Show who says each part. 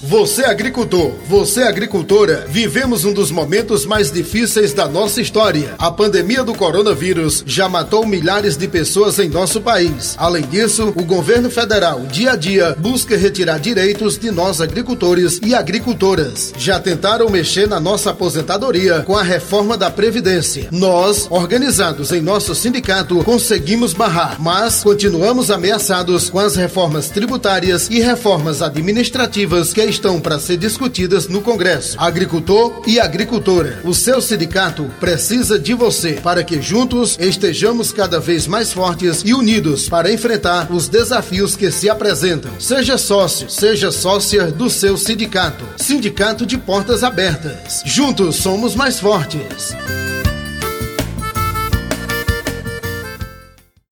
Speaker 1: Você agricultor, você agricultora, vivemos um dos momentos mais difíceis da nossa história. A pandemia do coronavírus já matou milhares de pessoas em nosso país. Além disso, o governo federal, dia a dia, busca retirar direitos de nós agricultores e agricultoras. Já tentaram mexer na nossa aposentadoria com a reforma da Previdência. Nós, organizados em nosso sindicato, conseguimos barrar, mas continuamos ameaçados com as reformas tributárias e reformas administrativas que estão para ser discutidas no Congresso. Agricultor e agricultora, o seu sindicato precisa de você para que juntos estejamos cada vez mais fortes e unidos para enfrentar os desafios que se apresentam. Seja sócio, seja sócia do seu sindicato. Sindicato de Portas Abertas. Juntos somos mais fortes.